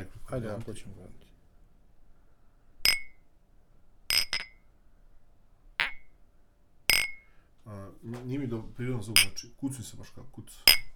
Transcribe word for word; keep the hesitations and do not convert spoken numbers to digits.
nekako. Ajde, ja počnem gledati. Uh, nije mi do prirodno zvuk, znači kucni se baš kao kuc.